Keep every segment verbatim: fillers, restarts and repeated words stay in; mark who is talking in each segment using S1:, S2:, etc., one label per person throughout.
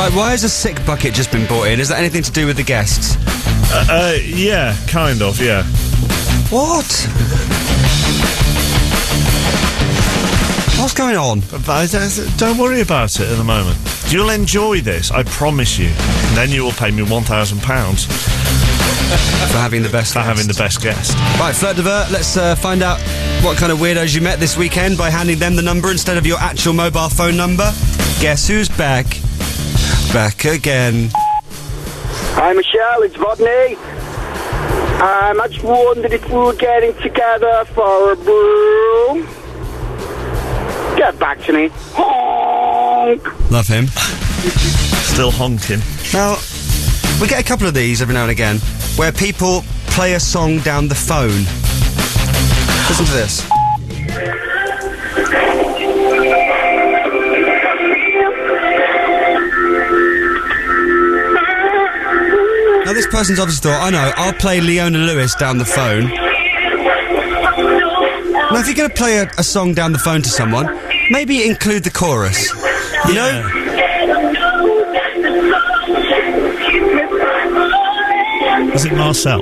S1: Right, why has a sick bucket just been brought in? Is that anything to do with the guests?
S2: Uh, uh yeah, kind of, yeah.
S1: What? What's going on?
S2: But I don't, don't worry about it at the moment. You'll enjoy this, I promise you. And then you will pay me one thousand pounds
S1: for having the best
S2: For
S1: guest.
S2: having the best guest.
S1: Right, Flirt Divert, let's uh, find out what kind of weirdos you met this weekend by handing them the number instead of your actual mobile phone number. Guess who's back? Back again.
S3: Hi, Michelle, it's Rodney. Um, I just wondered if we were getting together for a brew. Get back to me. Honk!
S1: Love him.
S2: Still honking.
S1: Now, we get a couple of these every now and again where people play a song down the phone. Listen to this. Now, this person's obviously thought, I know, I'll play Leona Lewis down the phone. Now, if you're going to play a, a song down the phone to someone, maybe include the chorus. You
S2: yeah.
S1: know?
S2: Is it Marcel?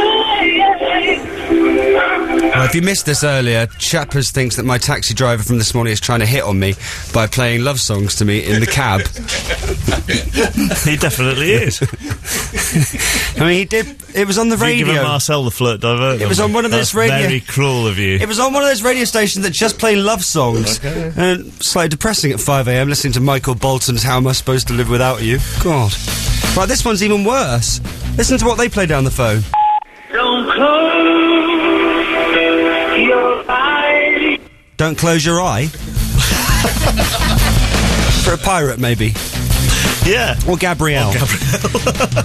S1: Well, if you missed this earlier, Chappers thinks that my taxi driver from this morning is trying to hit on me by playing love songs to me in the cab.
S2: He definitely is.
S1: I mean, he did. It was on the
S2: Have
S1: radio.
S2: you given Marcel the Flirt Divert?
S1: It was on one of those
S2: That's
S1: radio.
S2: Very cruel of you.
S1: It was on one of those radio stations that just play love songs.
S2: Okay.
S1: And slightly depressing at five a.m. listening to Michael Bolton's "How Am I Supposed to Live Without You?" God. Right, this one's even worse. Listen to what they play down the phone.
S3: Don't close your eyes.
S1: Don't close your eye. For a pirate, maybe.
S2: Yeah.
S1: Or Gabrielle.
S2: Or Gabrielle.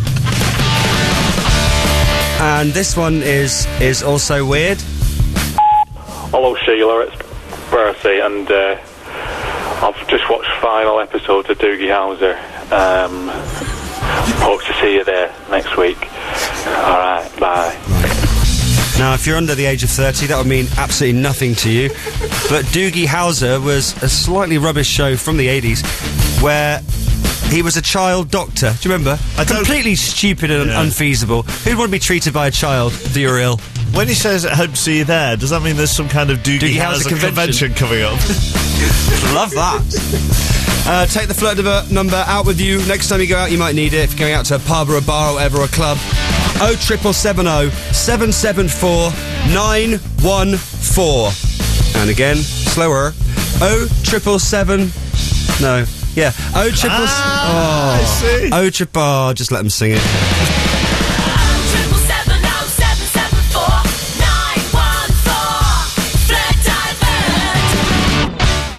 S1: And this one is is also weird.
S4: Hello Sheila, it's Bertie, and uh, I've just watched final episodes of Doogie Howser. Um, hope to see you there next week. Alright, bye.
S1: Now, if you're under the age of thirty, that would mean absolutely nothing to you. But Doogie Howser was a slightly rubbish show from the eighties where he was a child doctor. Do you remember?
S2: I don't...
S1: Completely stupid and
S2: yeah.
S1: unfeasible. Who'd want to be treated by a child if you're ill?
S2: When he says, I hope to see you there, does that mean there's some kind of Doogie,
S1: Doogie
S2: Howser
S1: Howser
S2: convention.
S1: convention
S2: coming up?
S1: Love that. Uh, take the Flirt Divert number out with you. Next time you go out, you might need it. If you're going out to a pub or a bar or whatever, or a club. oh triple seven oh seven seven four nine one four. And again, slower. oh triple seven... No. Yeah. Oh triple...
S2: Ah,
S1: oh.
S2: I see.
S1: Oh triple... Oh, just let them sing it.